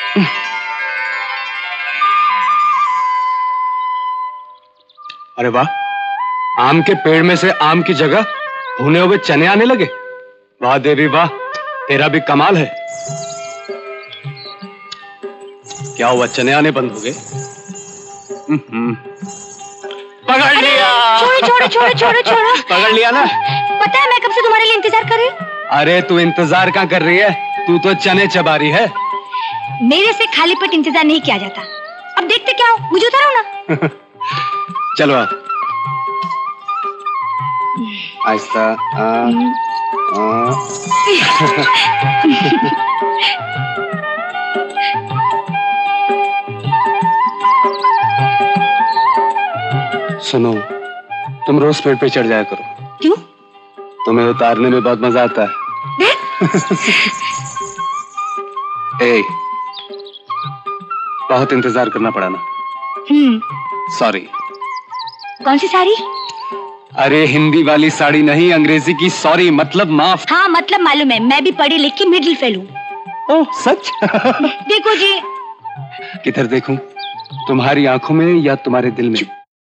अरे वाह, आम के पेड़ में से आम की जगह भुने हुए चने आने लगे। वाह देवी वाह, तेरा भी कमाल है। क्या हुआ, चने आने बंद हो गए? पकड़ लिया। छोड़ो छोड़ो छोड़ो छोड़ो छोड़ो। पकड़ लिया ना। पता है मैं कब से तुम्हारे लिए इंतजार कर रही हूँ। अरे तू इंतजार क्या कर रही है, तू तो चने चबा रही है। मेरे से खाली पेट इंतजार नहीं किया जाता। अब देखते क्या हो, मुझे उतारो ना। चलो आप आहिस्ता। सुनो, तुम रोज पेड़ पे चढ़ जाया करो। क्यों? तुम्हें उतारने में बहुत मजा आता है। ए, बहुत इंतजार करना पड़ा ना। सॉरी। कौन सी साड़ी? अरे हिंदी वाली साड़ी नहीं, अंग्रेजी की सॉरी, मतलब माफ। हाँ मतलब मालूम है, मैं भी पढ़ी लिखी मिडिल फेल हूँ। ओह सच? देखो जी। किधर देखूं, तुम्हारी आंखों में या तुम्हारे दिल में?